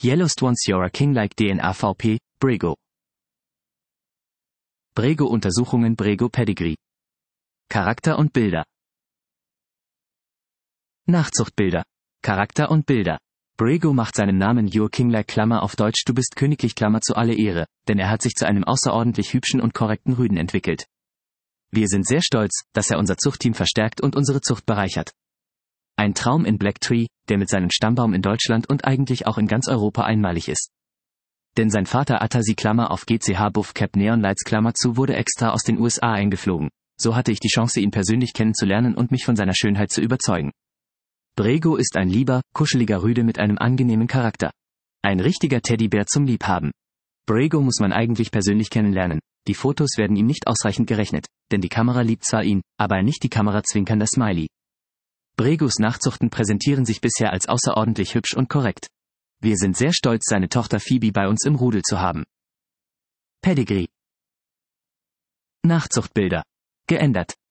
Yellowstone's You're a King like DNA VP, Brego. Brego-Untersuchungen Brego Pedigree. Charakter und Bilder. Nachzuchtbilder. Charakter und Bilder. Brego macht seinen Namen You're King like Klammer auf Deutsch Du bist königlich Klammer zu alle Ehre, denn er hat sich zu einem außerordentlich hübschen und korrekten Rüden entwickelt. Wir sind sehr stolz, dass er unser Zuchtteam verstärkt und unsere Zucht bereichert. Ein Traum in Blacktree, der mit seinem Stammbaum in Deutschland und eigentlich auch in ganz Europa einmalig ist. Denn sein Vater Atasi Klammer auf GCH Buff Cap Neon Lights Klammer zu wurde extra aus den USA eingeflogen. So hatte ich die Chance ihn persönlich kennenzulernen und mich von seiner Schönheit zu überzeugen. Brego ist ein lieber, kuscheliger Rüde mit einem angenehmen Charakter. Ein richtiger Teddybär zum Liebhaben. Brego muss man eigentlich persönlich kennenlernen. Die Fotos werden ihm nicht ausreichend gerechnet, denn die Kamera liebt zwar ihn, aber nicht die Kamera zwinkernder Smiley. Bregos Nachzuchten präsentieren sich bisher als außerordentlich hübsch und korrekt. Wir sind sehr stolz, seine Tochter Phoebe bei uns im Rudel zu haben. Pedigree. Nachzuchtbilder. Geändert.